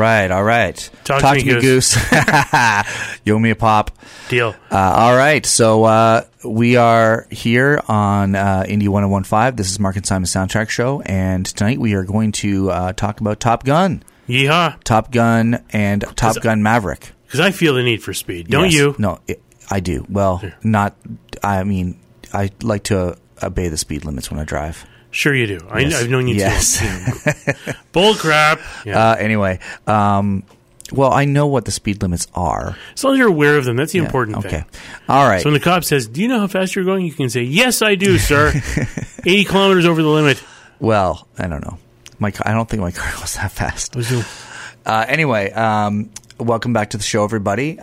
right. Talk to me, Goose. You owe me a pop. Deal. All right. So we are here on Indie 1015. This is Mark and Simon Soundtrack Show. And tonight we are going to talk about Top Gun. Yeehaw. Top Gun and Top Gun Maverick. Because I feel the need for speed. Don't Yes. you? No, I do. Well, not... I mean, I like to obey the speed limits when I drive. Sure you do. Yes. I've known you Yes. to. Bull crap. Yeah. Anyway, well, I know what the speed limits are. As long as you're aware of them, that's the important Okay. thing. All right. So when the cop says, do you know how fast you're going? You can say, yes, I do, sir. 80 kilometers over the limit. Well, I don't know. I don't think my car goes that fast. Anyway, welcome back to the show, everybody.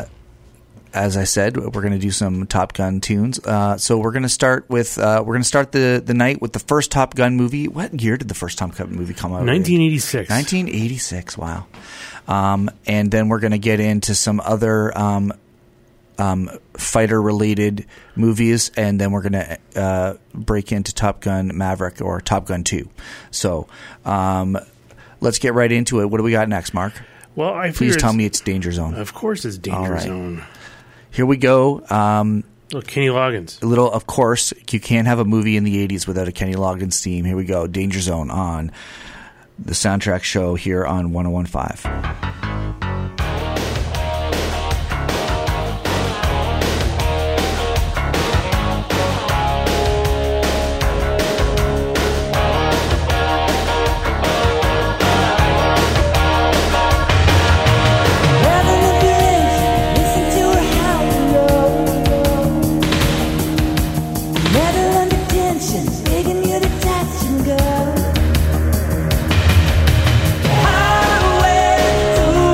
As I said, we're going to do some Top Gun tunes. So we're going to start with the night with the first Top Gun movie. What year did the first Top Gun movie come out? 1986. 1986. Wow. And then we're going to get into some other fighter-related movies, and then we're going to break into Top Gun Maverick or Top Gun 2. So let's get right into it. What do we got next, Mark? Well, Please tell me it's Danger Zone. Of course it's Danger Zone. Here we go. Little Kenny Loggins. Of course, you can't have a movie in the 80s without a Kenny Loggins theme. Here we go. Danger Zone on the Soundtrack Show here on 1015. Highway to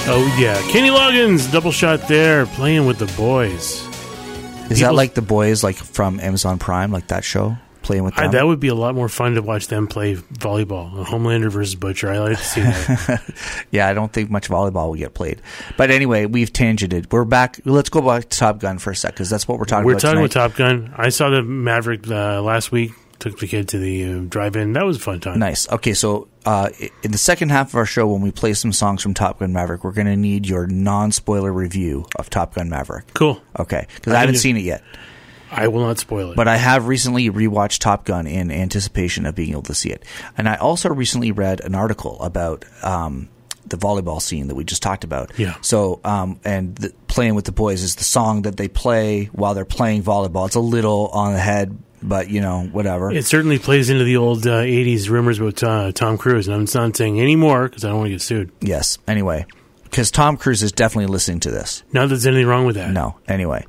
Oh, yeah. Kenny Loggins, double shot there, playing with the boys. Is that like the boys, like from Amazon Prime, like that show? Playing with them? That would be a lot more fun to watch them play volleyball. Homelander versus Butcher. I like to see that. Yeah, I don't think much volleyball will get played. But anyway, we've tangented. We're back. Let's go back to Top Gun for a sec, because that's what we're talking about. We're talking about Top Gun. I saw the Maverick last week. Took the kid to the drive-in. That was a fun time. Nice. Okay, so in the second half of our show, when we play some songs from Top Gun Maverick, we're going to need your non-spoiler review of Top Gun Maverick. Cool. Okay, because I haven't seen it yet. I will not spoil it. But I have recently rewatched Top Gun in anticipation of being able to see it. And I also recently read an article about the volleyball scene that we just talked about. Yeah. So, Playing with the Boys is the song that they play while they're playing volleyball. It's a little on the head, but, whatever. It certainly plays into the old 80s rumors about Tom Cruise, and I'm not saying any more because I don't want to get sued. Yes. Anyway, because Tom Cruise is definitely listening to this. Not that there's anything wrong with that. No. Anyway.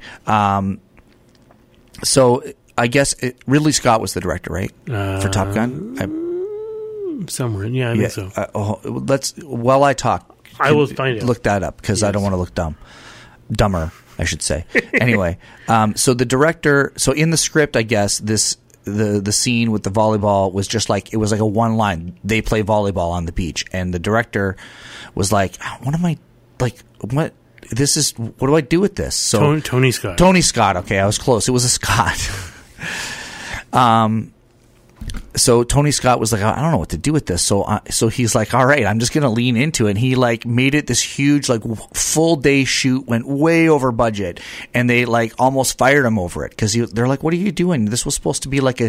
So I guess Ridley Scott was the director, right? For Top Gun? Somewhere. Yeah, I think so. While I talk, I will find it. Look that up, because I don't want to look dumber, I should say. Anyway, so the director, so in the script, I guess the scene with the volleyball was just like, it was like a one line. They play volleyball on the beach, and the director was like, what am I, like, what? This is, what do I do with this? So Tony Scott. Tony Scott. Okay, I was close. It was a Scott. So Tony Scott was like, I don't know what to do with this. So he's like, all right, I'm just going to lean into it. And he like made it this huge, like full day shoot, went way over budget. And they like almost fired him over it. Because they're like, what are you doing? This was supposed to be like a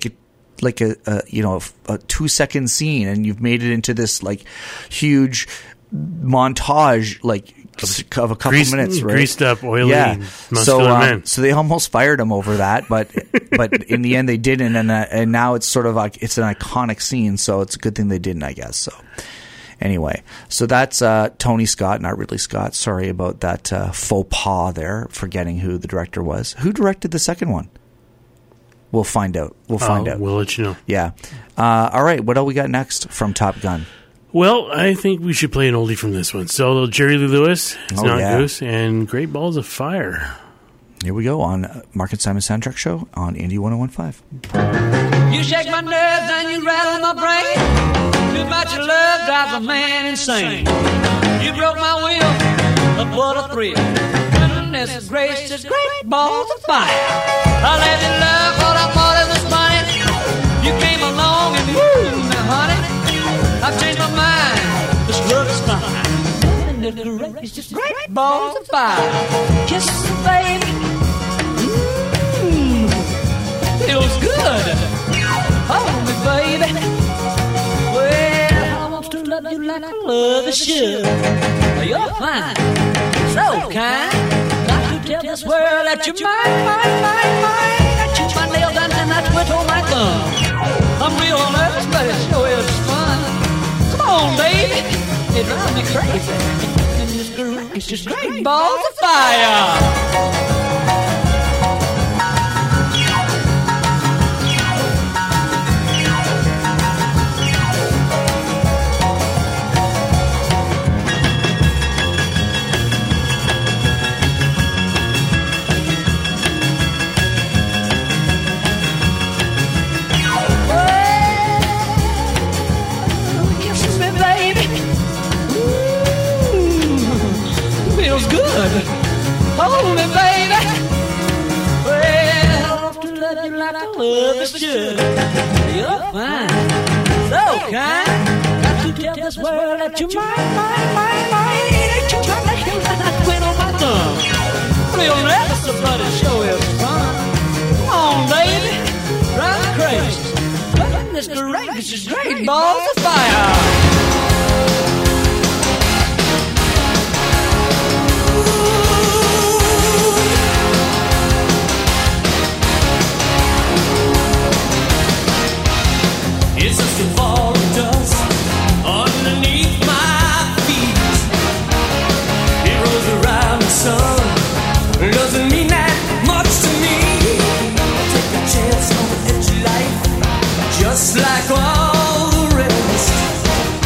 2-second scene. And you've made it into this like huge montage, like of a couple minutes, right? Greased up, oily, muscular man. So they almost fired him over that, but in the end they didn't, and now it's sort of like it's an iconic scene. So it's a good thing they didn't, I guess. So anyway, so that's Tony Scott, not Ridley Scott. Sorry about that faux pas there, forgetting who the director was. Who directed the second one? We'll find out. We'll let you know. Yeah. All right. What else we got next from Top Gun? Well, I think we should play an oldie from this one. So, Jerry Lee Lewis, It's Not Goose, and Great Balls of Fire. Here we go on Mark and Simon Soundtrack Show on Indie 101.5. You shake my nerves and you rattle my brain. Too much love drives a man insane. You broke my will, but what a thrill. Goodness gracious, great balls of fire. I let you love what I thought it was funny. You came along and woo, now honey, I've changed my mind. This love is fine. It's just great balls of fire. Kiss me, baby. Feels good. Hold me, baby. Well, I want to love you like I love you should. You're fine, so kind. Got to tell this world that you're mine. I chew my nails down and I twiddle my thumb. I'm real nervous, but it sure is fun. Come on, baby, it drives me crazy. And it's just great balls of fire. Good. Hold me, baby. Well, I love to love you like I love you should. You're fine, so kind. Got to tell this world that you're mine. That you're trying to kill and I quit on my thumb. Real nervous, but it sure is fun. Come on, baby, drive me crazy. Goodness gracious, great balls of fire. It's just a ball of dust underneath my feet. It rolls around the sun. It doesn't mean that much to me. Take a chance on the edge of life, just like all the rest.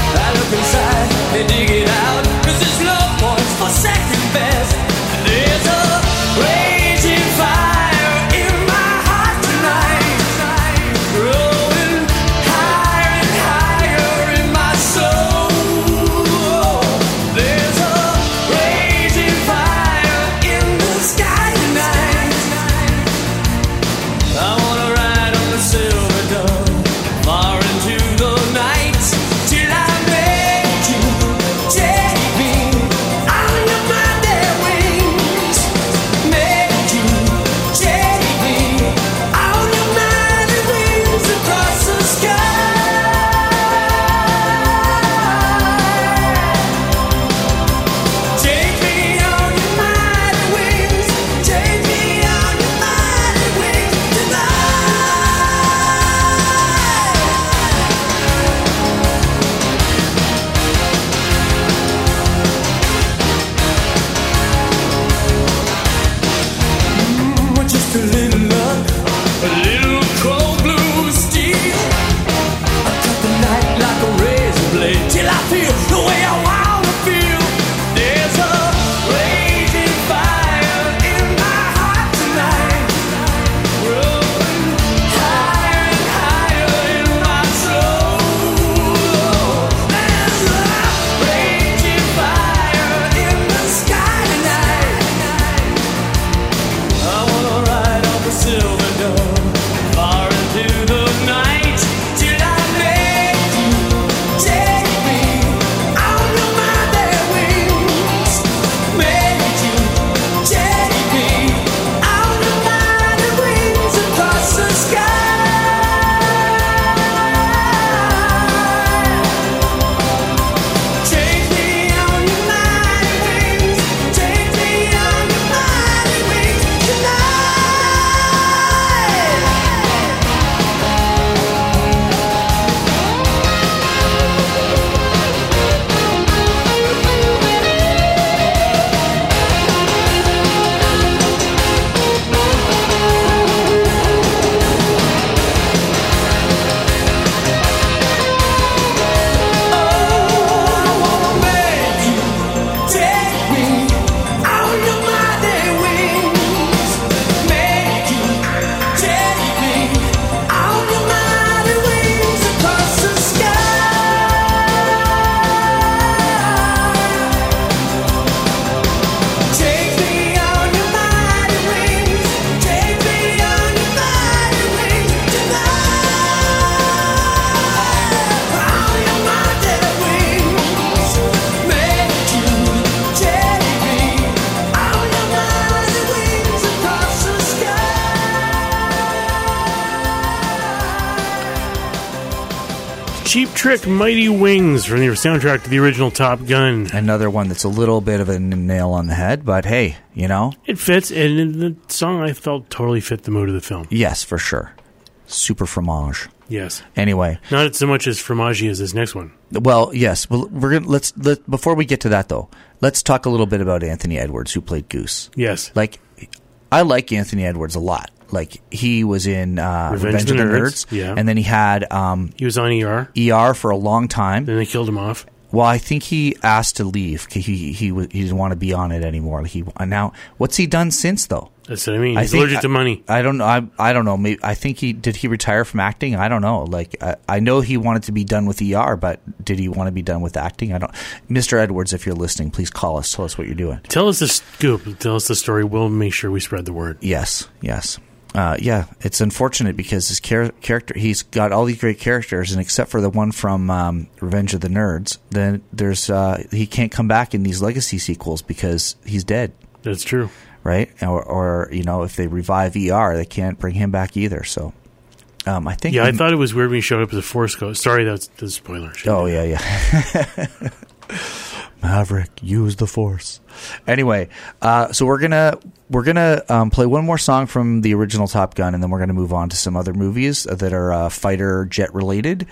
Cheap Trick, Mighty Wings from the soundtrack to the original Top Gun. Another one that's a little bit of a nail on the head, but hey, you know. It fits, and the song I felt totally fit the mood of the film. Yes, for sure. Super fromage. Yes. Anyway. Not so much as fromagey as this next one. Well, yes. Well, we're gonna before we get to that though, let's talk a little bit about Anthony Edwards, who played Goose. Yes. Like, I like Anthony Edwards a lot. Like, he was in Revenge of the Nerds. Yeah. And then he had... he was on ER. ER for a long time. Then they killed him off. Well, I think he asked to leave. He didn't want to be on it anymore. Now, what's he done since, though? That's what I mean. He's allergic to money. I don't know. I don't know. Maybe, I think did he retire from acting? I don't know. Like, I know he wanted to be done with ER, but did he want to be done with acting? I don't. Mr. Edwards, if you're listening, please call us. Tell us what you're doing. Tell us the scoop. Tell us the story. We'll make sure we spread the word. Yes. Yeah, it's unfortunate because his character, he's got all these great characters, and except for the one from Revenge of the Nerds, then there's he can't come back in these legacy sequels because he's dead. That's true. Right? Or you know, if they revive ER, they can't bring him back either. So I think... Yeah, I thought it was weird when he showed up as a Force Ghost. Sorry, that's the spoiler. Oh, yeah. Maverick, use the Force. Anyway, so we're gonna play one more song from the original Top Gun, and then we're gonna move on to some other movies that are fighter jet related.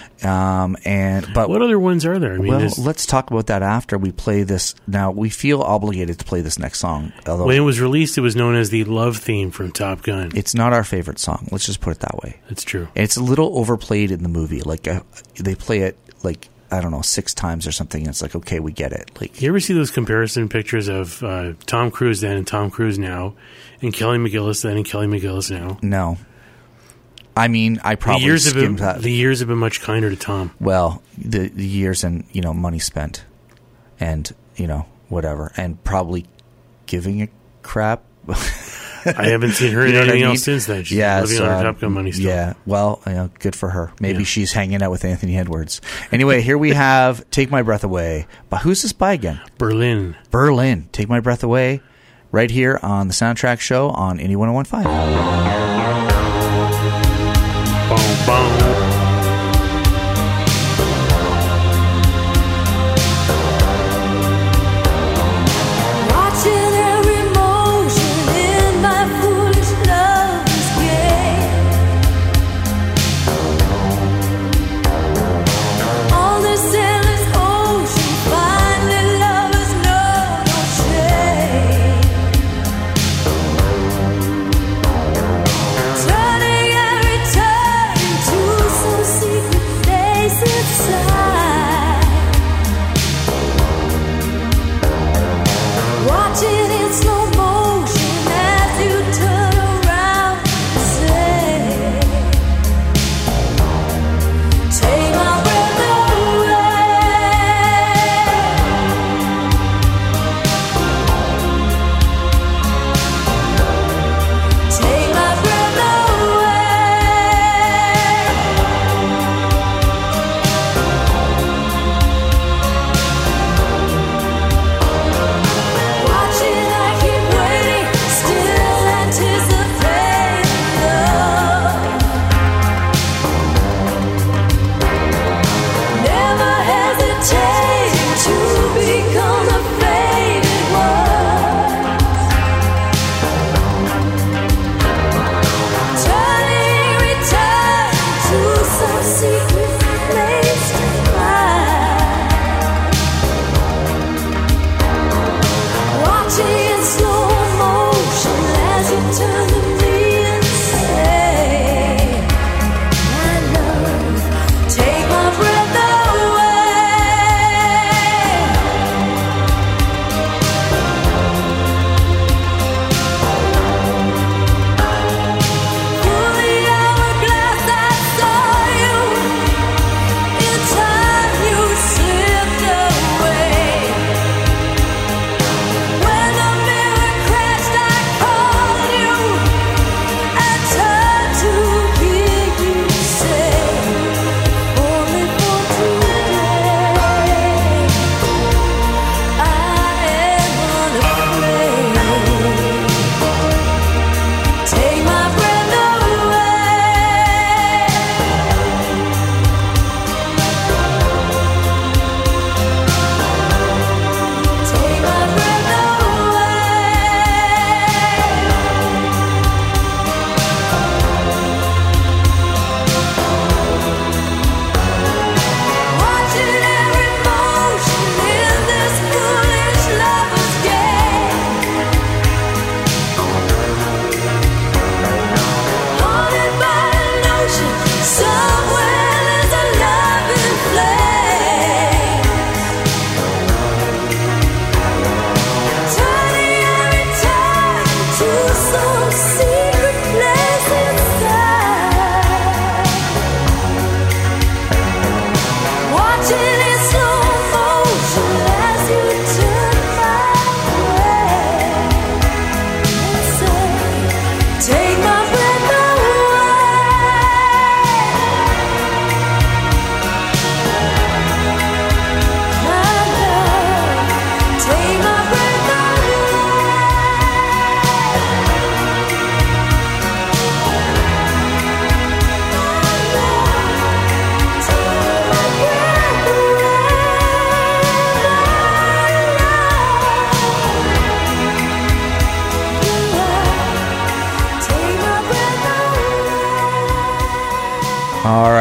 But what other ones are there? I mean, let's talk about that after we play this. Now we feel obligated to play this next song. Although when it was released, it was known as the love theme from Top Gun. It's not our favorite song. Let's just put it that way. That's true. And it's a little overplayed in the movie. Like they play it like, I don't know, 6 times or something. And it's like, okay, we get it. Like, you ever see those comparison pictures of Tom Cruise then and Tom Cruise now, and Kelly McGillis then and Kelly McGillis now? No. I mean, I probably skimmed that. The years have been much kinder to Tom. Well, the years and, you know, money spent and, you know, whatever. And probably giving a crap. I haven't seen her in anything else since then. She's living on her Top Gun money still. Yeah, well, you know, good for her. Maybe she's hanging out with Anthony Edwards. Anyway, here we have Take My Breath Away. But who's this by again? Berlin. Take My Breath Away, right here on the Soundtrack Show on Indie 101.5. Boom, boom.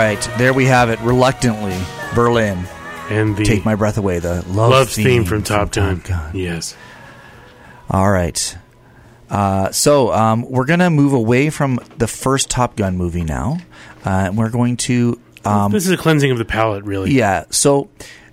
right, there we have it. Reluctantly, Berlin. And the Take My Breath Away, the love theme from Top Gun. Yes. All right. So we're going to move away from the first Top Gun movie now. We're going to... this is a cleansing of the palate, really. Yeah. So,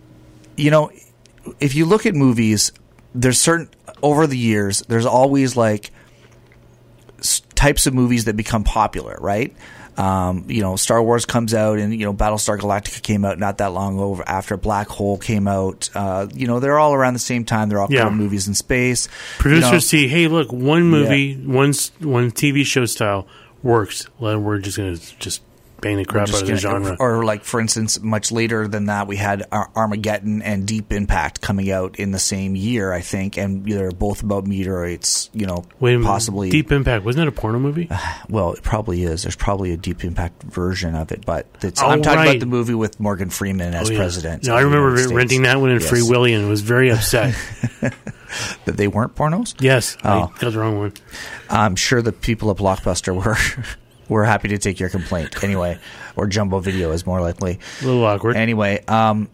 if you look at movies, there's certain... Over the years, there's always, like, types of movies that become popular, right? Star Wars comes out, and Battlestar Galactica came out not that long over after Black Hole came out. They're all around the same time. They're all kind of movies in space. Producers see, hey, look, one movie, one TV show style works. We're just going to bang the crap out of the genre. Or, like, for instance, much later than that, we had Armageddon and Deep Impact coming out in the same year, I think, and they're both about meteorites, possibly. Deep Impact, wasn't that a porno movie? Well, it probably is. There's probably a Deep Impact version of it, but I'm talking about the movie with Morgan Freeman as president. No, I remember renting that one in Free Willy and was very upset. That they weren't pornos? Yes, I got the wrong one. I'm sure the people at Blockbuster were... We're happy to take your complaint anyway, or Jumbo Video is more likely. A little awkward. Anyway, in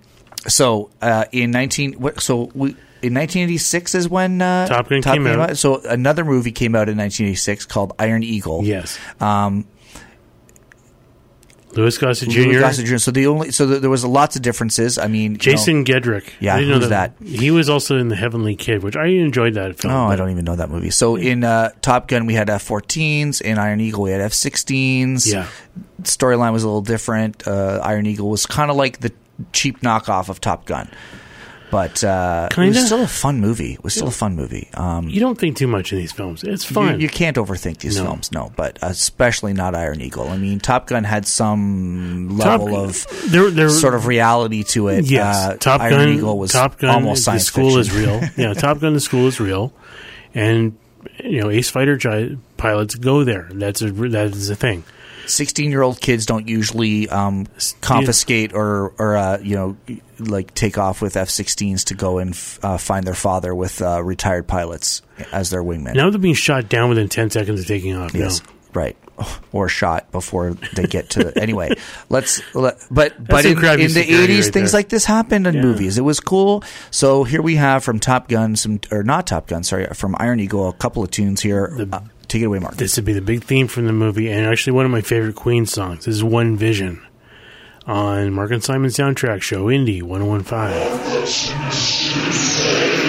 1986 is when Top Gun came out. So another movie came out in 1986 called Iron Eagle. Yes. Louis Gossett Jr. So there was lots of differences. I mean, Jason Gedrick. Yeah, who's that? He was also in The Heavenly Kid, which I enjoyed that film. Oh, I don't even know that movie. So in Top Gun, we had F-14s. In Iron Eagle, we had F-16s. Yeah. Storyline was a little different. Iron Eagle was kind of like the cheap knockoff of Top Gun. But it was still a fun movie. You don't think too much in these films. It's fun. You can't overthink these films, no. But especially not Iron Eagle. I mean, Top Gun had some level of sort of reality to it. Yes, Iron Eagle was almost science fiction. The school is real. Yeah, Top Gun, the school is real. And, ace fighter pilots go there. That is a thing. 16-year-old kids don't usually confiscate or take off with F-16s to go and find their father with retired pilots as their wingmen. Now they're being shot down within 10 seconds of taking off. Yes, right. Or shot before they get to... Anyway, but in the 80s, things like this happened in movies. It was cool. So here we have from from Iron Eagle, a couple of tunes here. Take it away, Mark. This would be the big theme from the movie, and actually one of my favorite Queen songs. This is One Vision on Mark and Simon's soundtrack show, Indie 101.5.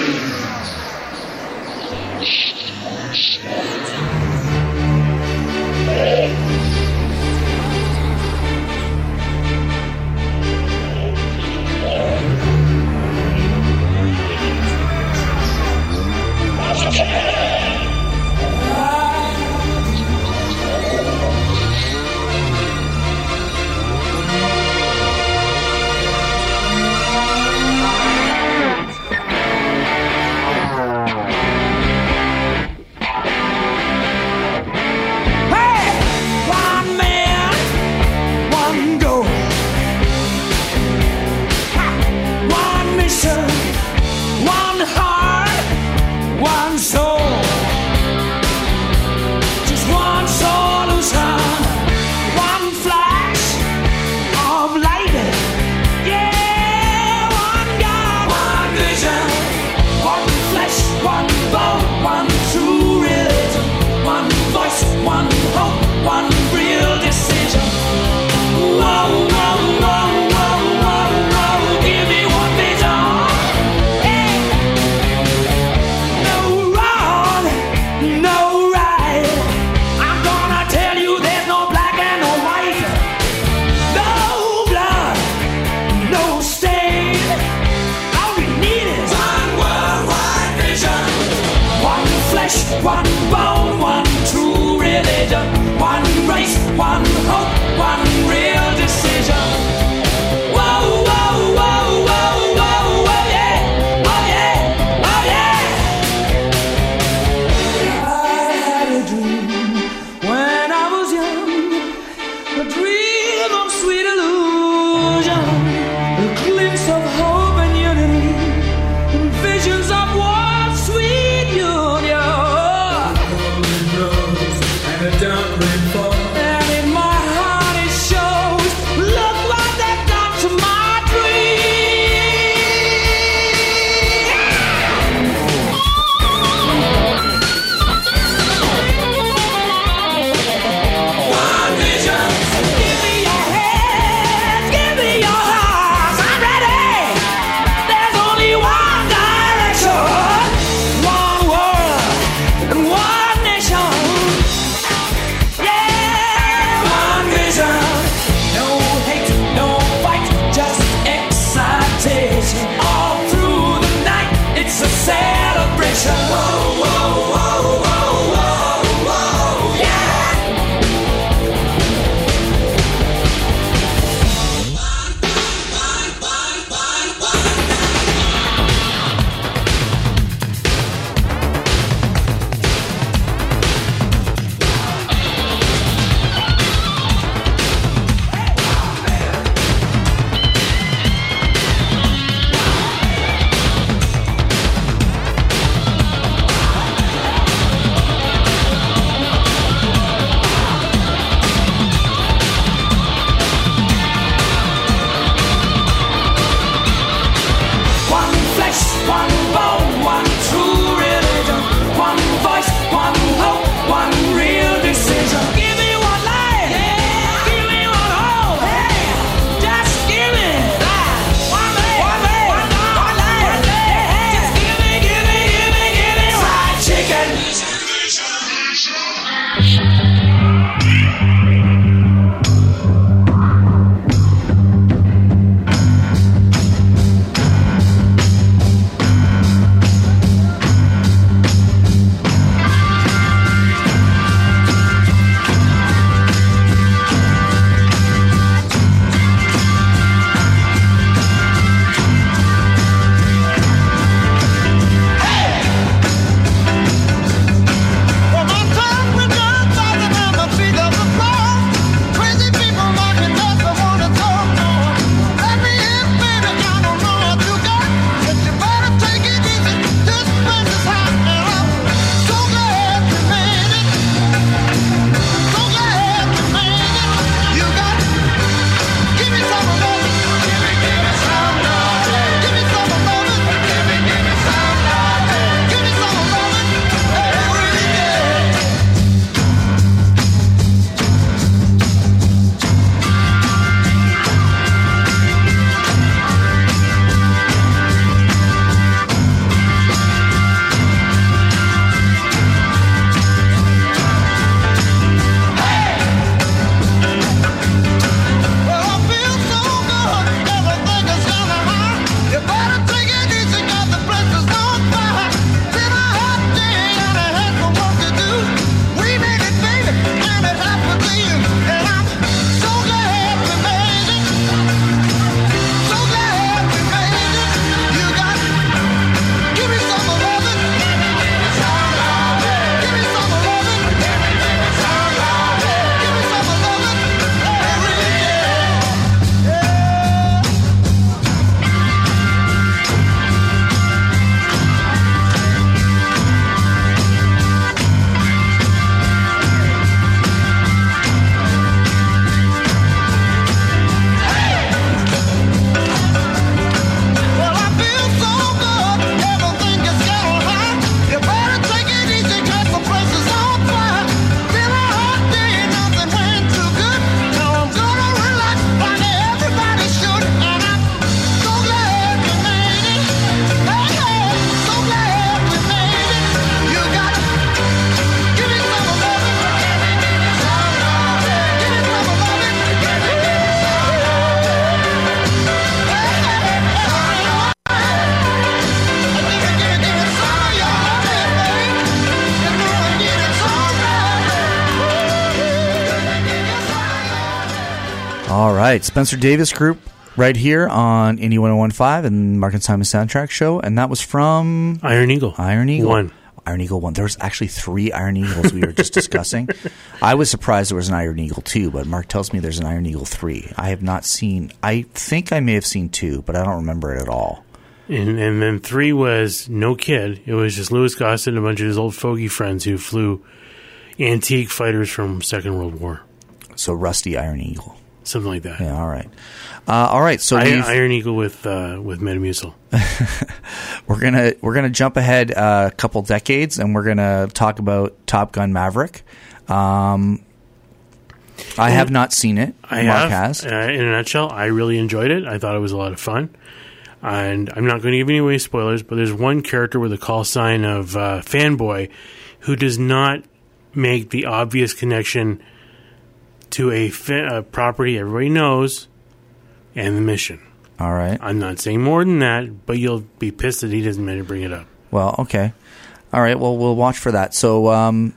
All right, Spencer Davis Group right here on Indie 101.5 and Mark and Simon Soundtrack Show, and that was from Iron Eagle. Iron Eagle 1. Iron Eagle 1. There was actually 3 Iron Eagles we were just discussing. I was surprised there was an Iron Eagle 2, but Mark tells me there's an Iron Eagle 3. I have not seen, I think I may have seen 2, but I don't remember it at all. And then 3 was no kid. It was just Louis Gossett and a bunch of his old fogey friends who flew antique fighters from Second World War. So Rusty Iron Eagle. Something like that. Yeah, all right. All right, so Iron Eagle with Metamucil. We're gonna jump ahead a couple decades, and we're gonna talk about Top Gun Maverick. I have not seen it. Mark has. In a nutshell, I really enjoyed it. I thought it was a lot of fun. And I'm not going to give any away spoilers, but there's one character with a call sign of fanboy who does not make the obvious connection to a property everybody knows and the mission. All right. I'm not saying more than that, but you'll be pissed that he doesn't mean to bring it up. Well, okay. All right. Well, we'll watch for that. So,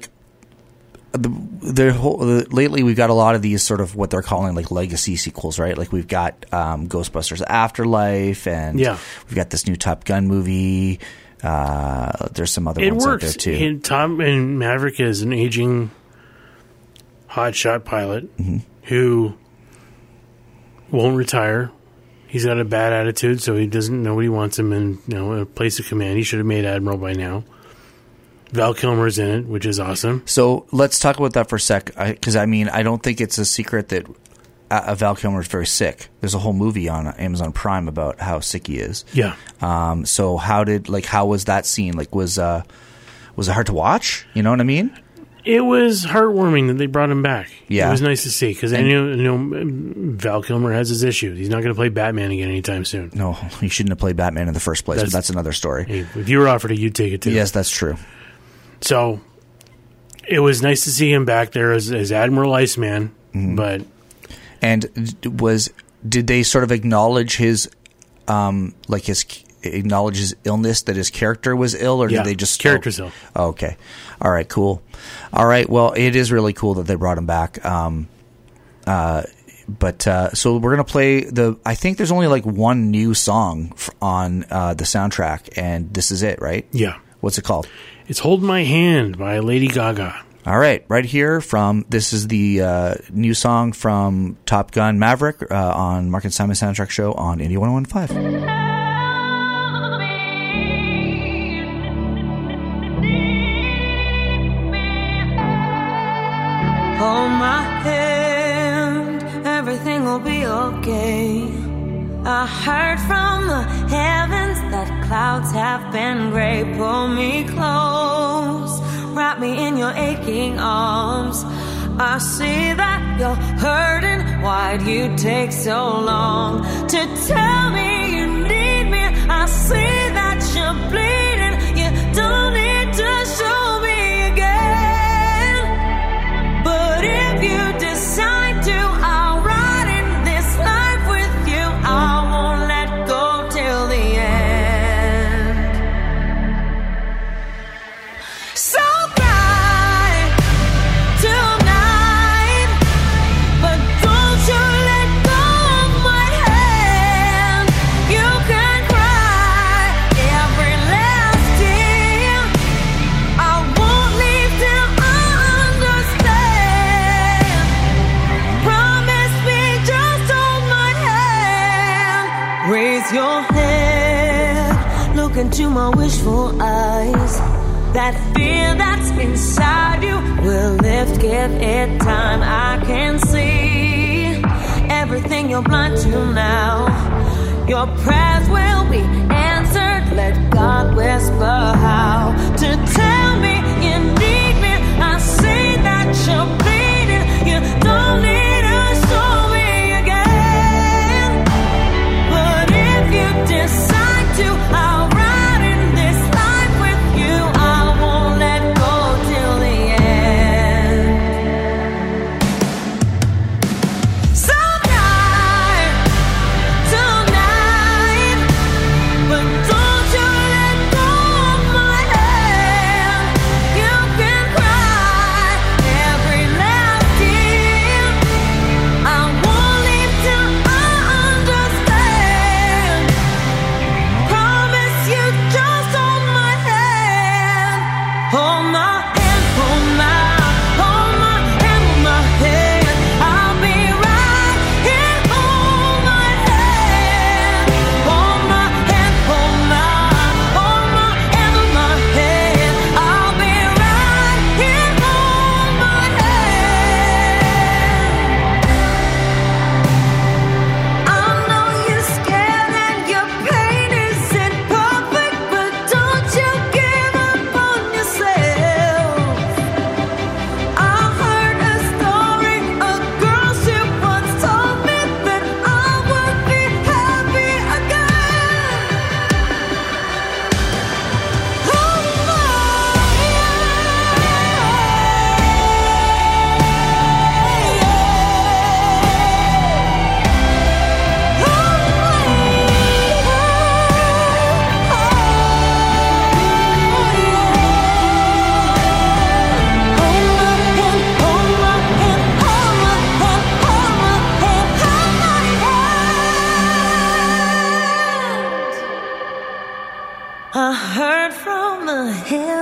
lately we've got a lot of these sort of what they're calling like legacy sequels, right? Like we've got Ghostbusters Afterlife, and we've got this new Top Gun movie. There's some other ones out there too. Tom and Maverick is an aging hotshot pilot who won't retire. He's got a bad attitude, so nobody wants him in a place of command. He should have made Admiral by now. Val Kilmer's in it, which is awesome. So let's talk about that for a sec, because I don't think it's a secret that Val Kilmer is very sick. There's a whole movie on Amazon Prime about how sick he is. Yeah. So how was that scene? Like, was it hard to watch? You know what I mean? It was heartwarming that they brought him back. Yeah. It was nice to see, because I knew Val Kilmer has his issues. He's not going to play Batman again anytime soon. No, he shouldn't have played Batman in the first place, but that's another story. Hey, if you were offered it, you'd take it too. Yes, that's true. So it was nice to see him back there as Admiral Iceman, but... And did they sort of acknowledge his acknowledge his illness, that his character was ill, or did they just... character's ill. Oh, okay. All right, cool. All right, well, it is really cool that they brought him back. So we're going to play I think there's only like one new song on the soundtrack, and this is it, right? Yeah. What's it called? It's Hold My Hand by Lady Gaga. All right, right here this is the new song from Top Gun Maverick on Mark and Simon Soundtrack Show on Indie 101.5. Hold my hand, everything will be okay. I heard from the heavens that clouds have been gray. Pull me close, wrap me in your aching arms. I see that you're hurting. Why'd you take so long to tell me you need me? I see that you're bleeding. You don't need to show me again. But if you decide to, I'll ride in this life with you. I won't let go till the end. So cry tonight, but don't you let go of my hand. You can cry every last tear. I won't leave till I understand. Promise me, just hold my hand. Raise your head, look into my wishful eyes. That fear that's inside you will lift, give it time. I can see everything you're blind to now. Your prayers will be answered. Let God whisper how to tell me you need me. I see that you're bleeding. You don't need to show me again. But if you decide to, I'll ride in this life with you. I won't let go till the end. So tonight, but I heard from the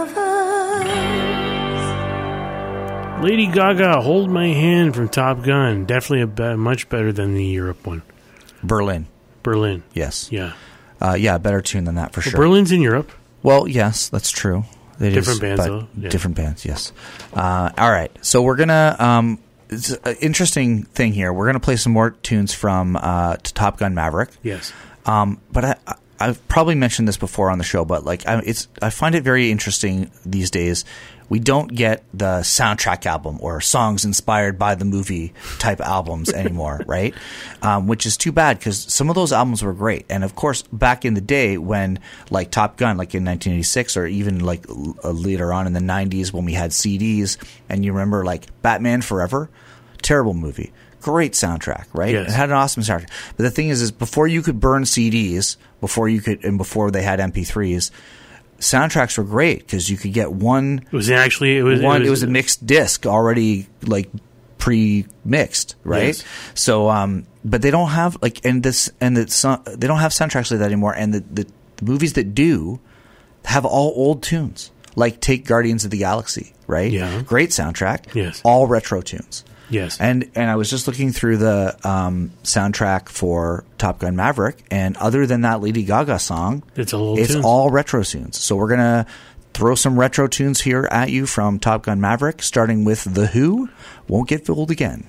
heavens. Lady Gaga, Hold My Hand from Top Gun. Definitely much better than the Europe one. Berlin. Yes. Yeah. Better tune than that for sure. Berlin's in Europe. Well, yes, that's true. It different is, bands, though. Yeah. Different bands, yes. All right. So we're going to... it's an interesting thing here. We're going to play some more tunes from Top Gun Maverick. Yes. But I've probably mentioned this before on the show, but like I find it very interesting these days. We don't get the soundtrack album or songs inspired by the movie type albums anymore, right? Which is too bad because some of those albums were great. And of course, back in the day when like Top Gun, like in 1986 or even like later on in the 90s when we had CDs and you remember like Batman Forever, terrible movie. Great soundtrack, right? Yes. It had an awesome soundtrack. But the thing is before you could burn CDs, before they had MP3s, soundtracks were great because you could get one. It was a mixed disc already like pre-mixed, right? Yes. So, but they don't have they don't have soundtracks like that anymore. And the movies that do have all old tunes. Like take Guardians of the Galaxy, right? Yeah, great soundtrack. Yes, all retro tunes. Yes. And I was just looking through the soundtrack for Top Gun Maverick, and other than that Lady Gaga song, it's tunes. All retro tunes. So we're going to throw some retro tunes here at you from Top Gun Maverick, starting with The Who, Won't Get Fooled Again.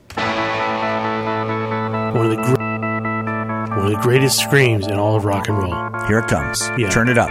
One of the greatest screams in all of rock and roll. Here it comes. Yeah. Turn it up.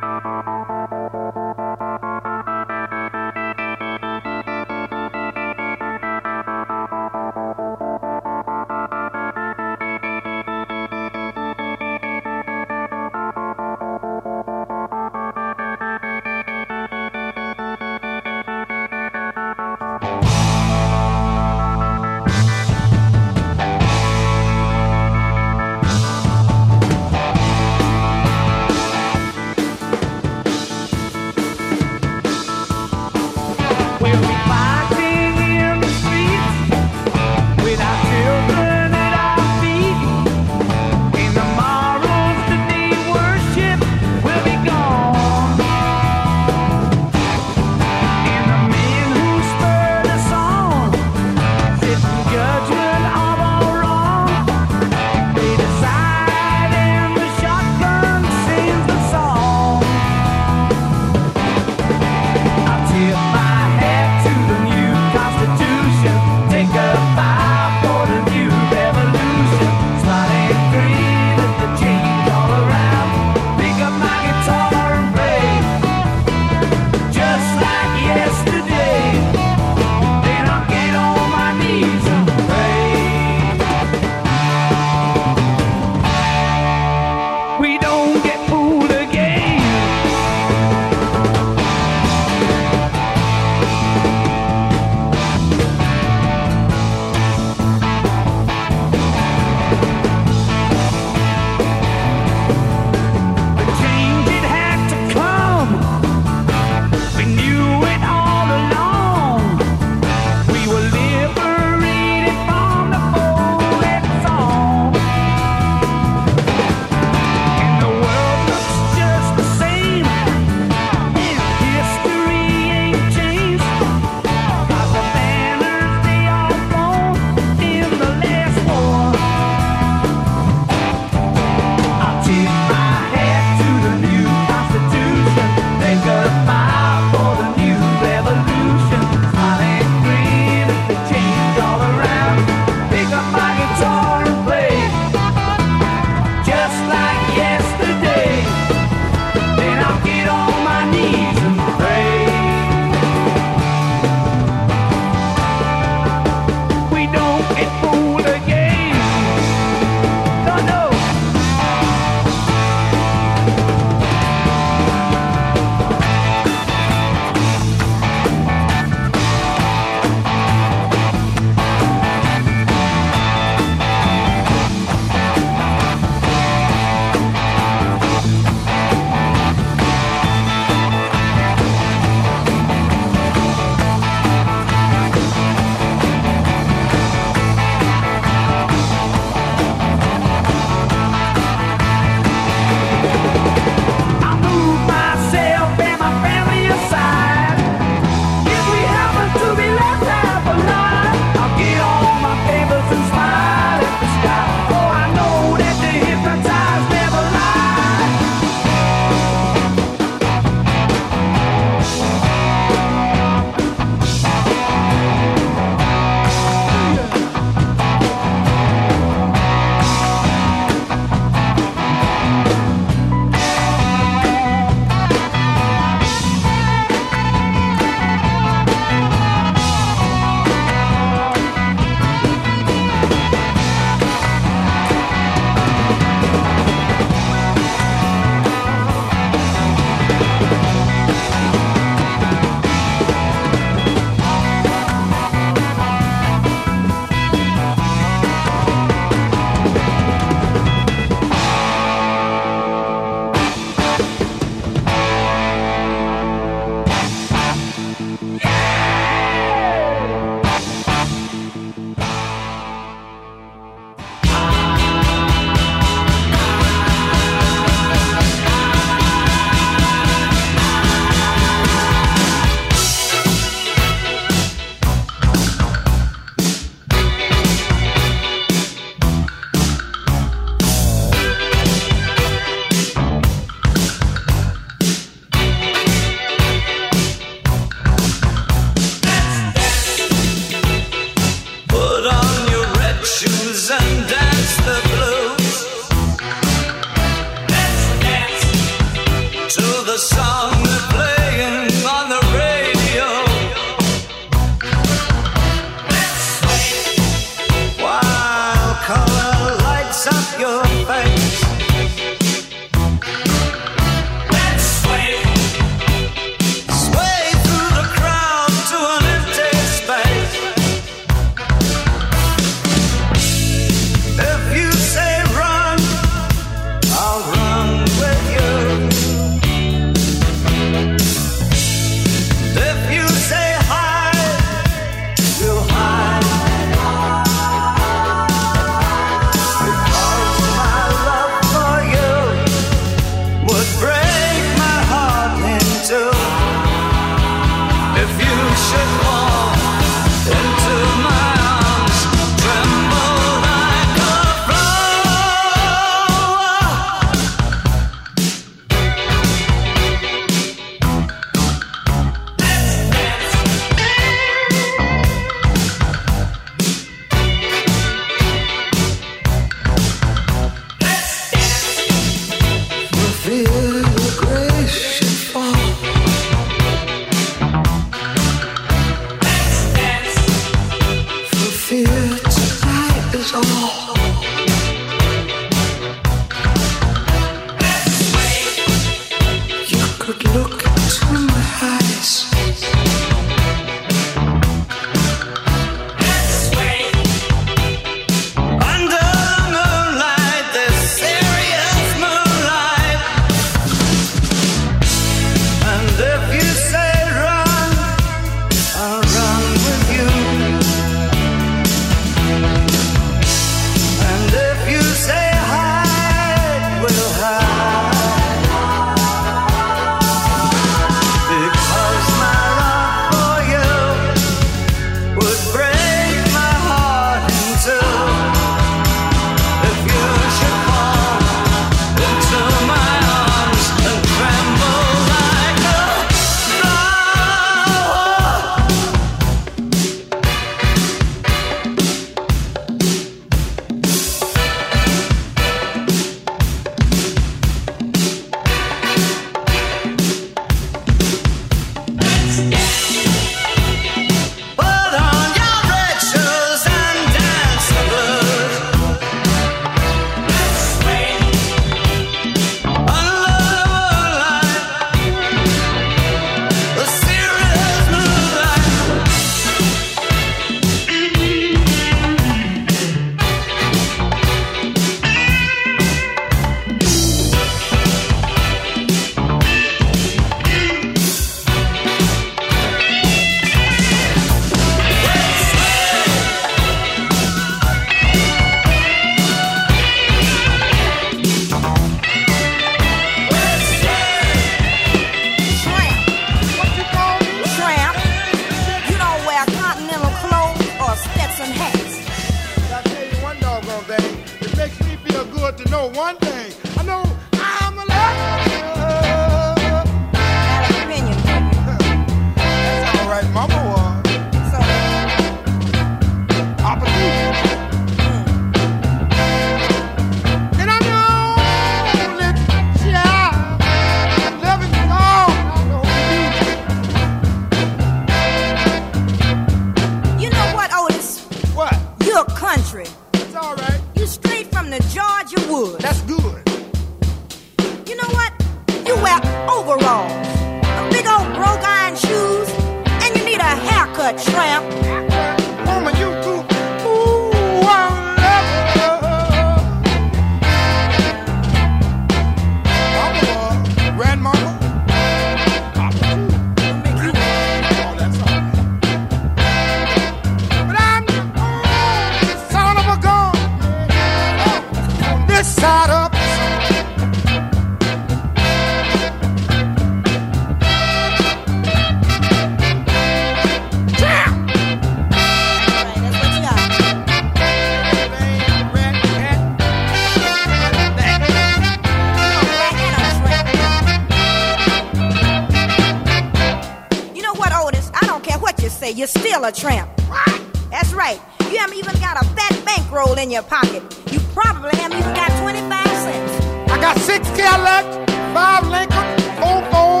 You're still a tramp. What? That's right. You haven't even got a fat bankroll in your pocket. You probably haven't even got 25 cents. I got 6 Cadillacs, 5 Lincoln, 4 Ford,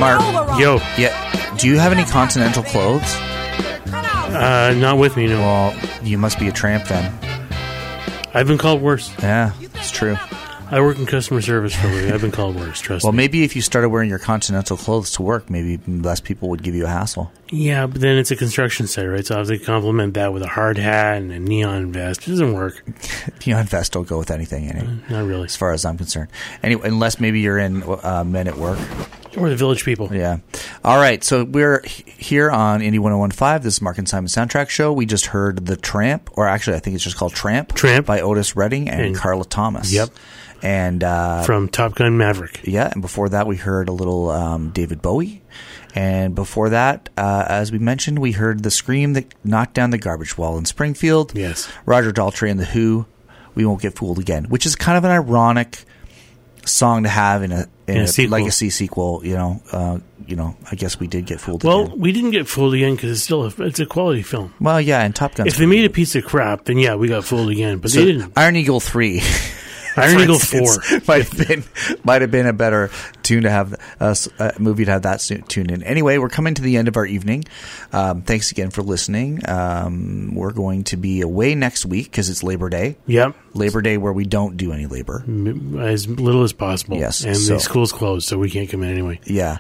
Mark. Yo. Yeah. Do you have any Continental clothes? Not with me, no. Well, you must be a tramp then. I've been called worse. Yeah, it's true. I work in customer service for a living. I've been called worse, trust me. Well, maybe if you started wearing your Continental clothes to work, maybe less people would give you a hassle. Yeah, but then it's a construction site, right? So I have to complement that with a hard hat and a neon vest. It doesn't work. Neon vests don't go with anything, Not really. as far as I'm concerned. Anyway, unless maybe you're in Men at Work. Or the Village People. Yeah. All right, so we're here on Indie 101.5. This is Mark and Simon Soundtrack Show. We just heard The Tramp, or actually I think it's just called Tramp. Tramp. By Otis Redding and Carla Thomas. Yep. And from Top Gun Maverick. Yeah, and before that we heard a little David Bowie. And before that, as we mentioned, we heard The Scream That Knocked Down the Garbage Wall in Springfield. Yes. Roger Daltrey and The Who, We Won't Get Fooled Again, which is kind of an ironic song to have in a legacy sequel. I guess we did get fooled again. Well, we didn't get fooled again because it's a quality film. Well, yeah, and Top Gun. If they made a piece of crap, then yeah, we got fooled again. But they didn't. Iron Eagle 3. Iron Eagle 4 might have been a better tune to have a movie to have that tune in. Anyway, we're coming to the end of our evening. Thanks again for listening. We're going to be away next week because it's Labor Day. Yep, Labor Day where we don't do any labor, as little as possible. Yes, and the school's closed, so we can't come in anyway. Yeah,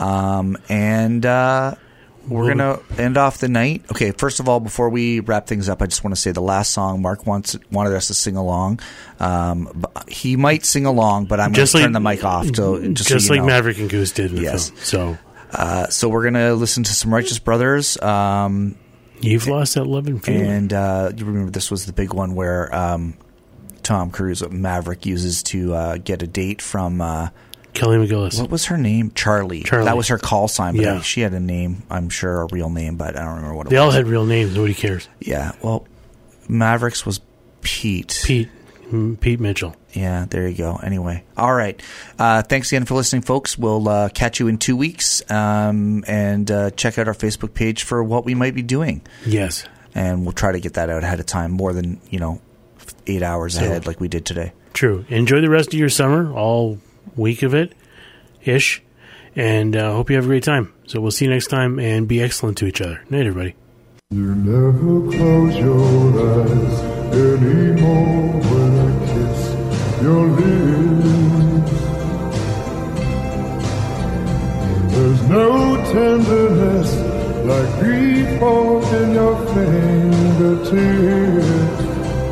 we're going to end off the night. Okay, first of all, before we wrap things up, I just want to say the last song, Mark wanted us to sing along. He might sing along, but I'm going to turn the mic off. Just like Maverick and Goose did in the film. So we're going to listen to some Righteous Brothers. You've Lost That Love and Feeling. And you remember this was the big one where Tom Cruise, Maverick, uses to get a date from... Kelly McGillis. What was her name? Charlie. That was her call sign, but she had a name, I'm sure, a real name, but I don't remember what it was. They all had real names. Nobody cares. Yeah. Well, Maverick's was Pete. Pete Mitchell. Yeah, there you go. Anyway. All right. Thanks again for listening, folks. We'll catch you in 2 weeks, and check out our Facebook page for what we might be doing. Yes. And we'll try to get that out ahead of time, more than, 8 hours ahead like we did today. True. Enjoy the rest of your summer, all week of it ish, and hope you have a great time. So we'll see you next time, and be excellent to each other. Night, everybody. You never close your eyes anymore when I kiss your lips. There's no tenderness like grief in your fingertips.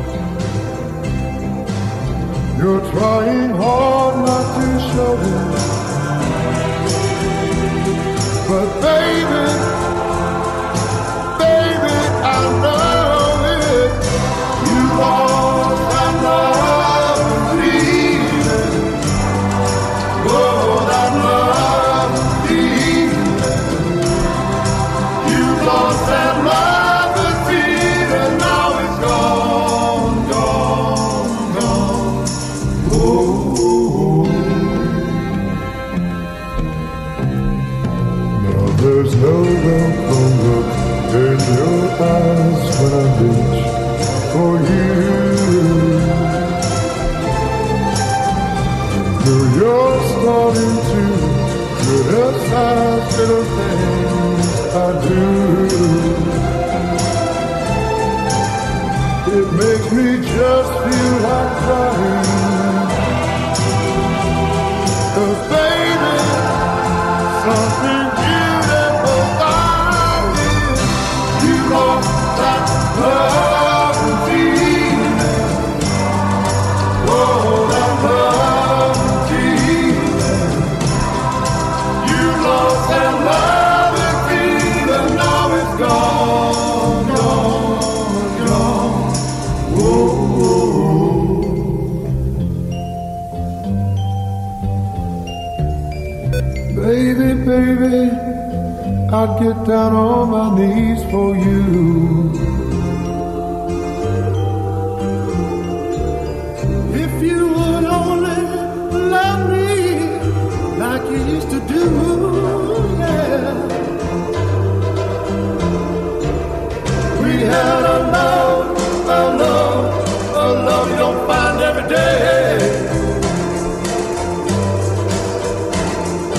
You're trying hard not to show it, but baby, I know it. You lost that love and feeling. Oh, that love and feeling. You lost that love and feeling. Now it's gone, gone, gone. Oh, now there's no welcome look in your eyes when I reach for you. Though you're starting to criticize little things I do, it makes me just feel like crying. 'Cause baby, something beautiful about it. You lost that love and feeling. Oh, that love and feeling. You lost that love and feeling. Now it's gone, gone, gone. Whoa. Baby, baby, I'd get down on my knees for you. If you would only love me like you used to do.